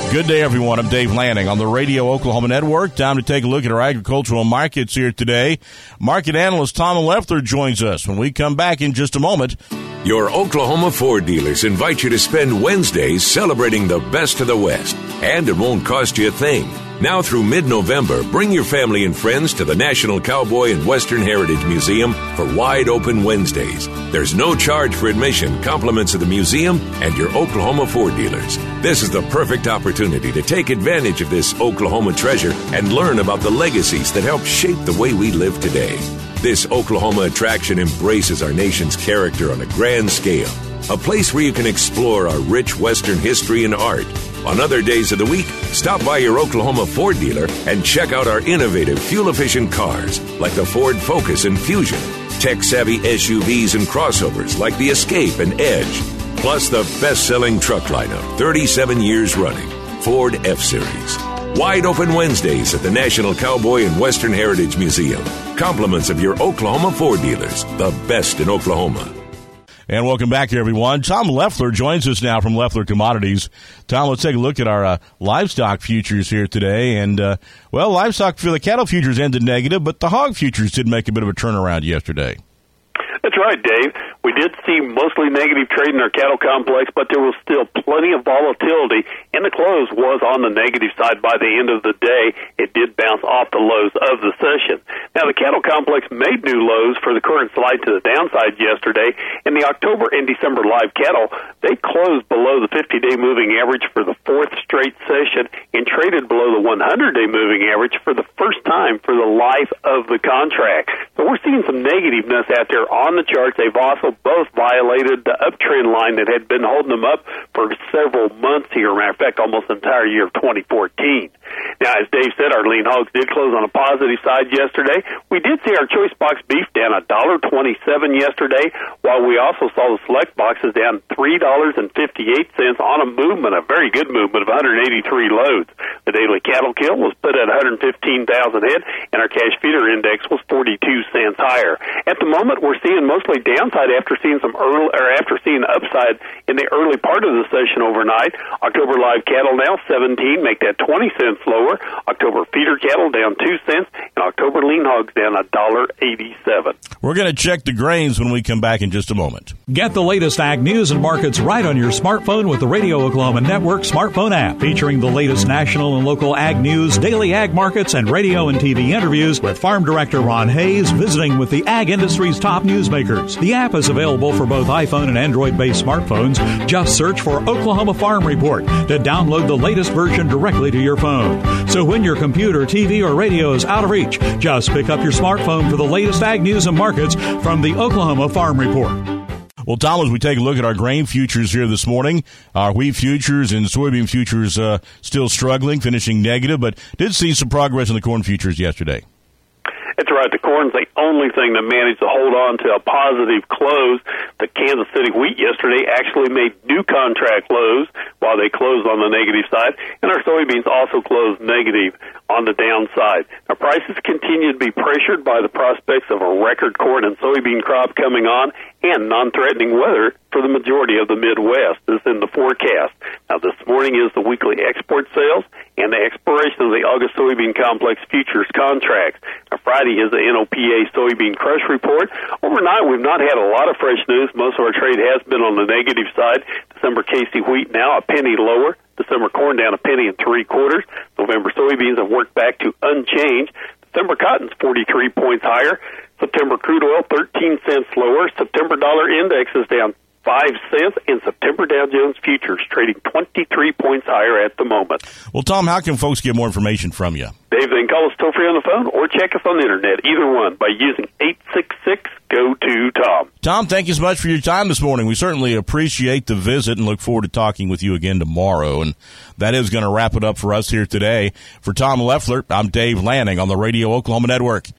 Good day, everyone. I'm Dave Lanning on the Radio Oklahoma Network. Time to take a look at our agricultural markets here today. Market analyst Tom Leffler joins us when we come back in just a moment. Your Oklahoma Ford dealers invite you to spend Wednesdays celebrating the best of the West, and it won't cost you a thing. Now through mid-November, bring your family and friends to the National Cowboy and Western Heritage Museum for Wide Open Wednesdays. There's no charge for admission, compliments of the museum and your Oklahoma Ford dealers. This is the perfect opportunity to take advantage of this Oklahoma treasure and learn about the legacies that help shape the way we live today. This Oklahoma attraction embraces our nation's character on a grand scale. A place where you can explore our rich Western history and art. On other days of the week, stop by your Oklahoma Ford dealer and check out our innovative, fuel-efficient cars like the Ford Focus and Fusion, tech-savvy SUVs and crossovers like the Escape and Edge, plus the best-selling truck lineup, 37 years running, Ford F-Series. Wide Open Wednesdays at the National Cowboy and Western Heritage Museum. Compliments of your Oklahoma Ford dealers, the best in Oklahoma. And welcome back, everyone. Tom Leffler joins us now from Leffler Commodities. Tom, let's take a look at our livestock futures here today. And, livestock for the cattle futures ended negative, but the hog futures did make a bit of a turnaround yesterday. That's right, Dave. We did see mostly negative trade in our cattle complex, but there was still plenty of volatility, and the close was on the negative side by the end of the day. It did bounce off the lows of the session. Now, the cattle complex made new lows for the current slide to the downside yesterday, and the October and December live cattle, they closed below the 50-day moving average for the fourth straight session and traded below the 100-day moving average for the first time for the life of the contract. So we're seeing some negativeness out there on the charts. They've also both violated the uptrend line that had been holding them up for several months here. Matter of fact, almost the entire year of 2014. Now, as Dave said, our lean hogs did close on a positive side yesterday. We did see our choice box beef down $1.27 yesterday, while we also saw the select boxes down $3.58 on a movement, a very good movement of 183 loads. The daily cattle kill was put at 115,000 head, and our cash feeder index was 42 cents higher. At the moment, we're seeing mostly downside after seeing upside in the early part of the session overnight. October live cattle now 17, make that 20 cents lower. October feeder cattle down 2 cents, and October lean hogs down $1.87. We're going to check the grains when we come back in just a moment. Get the latest ag news and markets right on your smartphone with the Radio Oklahoma Network smartphone app, featuring the latest national and local ag news, daily ag markets, and radio and TV interviews with Farm Director Ron Hayes visiting with the ag industry's top newsmakers. The app is available for both iPhone and Android-based smartphones. Just search for Oklahoma Farm Report to download the latest version directly to your phone. So when your computer, TV, or radio is out of reach, just pick up your smartphone for the latest ag news and markets from the Oklahoma Farm Report. Well, Tom, as we take a look at our grain futures here this morning, our wheat futures and soybean futures still struggling, finishing negative, but did see some progress in the corn futures yesterday. That's right. The corn's the only thing that managed to hold on to a positive close. The Kansas City wheat yesterday actually made new contract lows while they closed on the negative side, and our soybeans also closed negative on the downside. Now, prices continue to be pressured by the prospects of a record corn and soybean crop coming on and non-threatening weather for the majority of the Midwest is in the forecast. Now, this morning is the weekly export sales and the expiration of the August soybean complex futures contracts. Now, Friday is the NOPA soybean crush report. Overnight, we've not had a lot of fresh news. Most of our trade has been on the negative side. December Casey wheat now a penny lower. December corn down a penny and 3/4. November soybeans have worked back to unchanged. December cotton's 43 points higher. September crude oil 13 cents lower. September dollar index is down 5 cents, and September Dow Jones futures trading 23 points higher at the moment. Well, Tom, how can folks get more information from you? Dave, they can call us toll-free on the phone or check us on the internet, either one, by using 866-GO-TO-TOM. Tom, thank you so much for your time this morning. We certainly appreciate the visit and look forward to talking with you again tomorrow. And that is going to wrap it up for us here today. For Tom Leffler, I'm Dave Lanning on the Radio Oklahoma Network.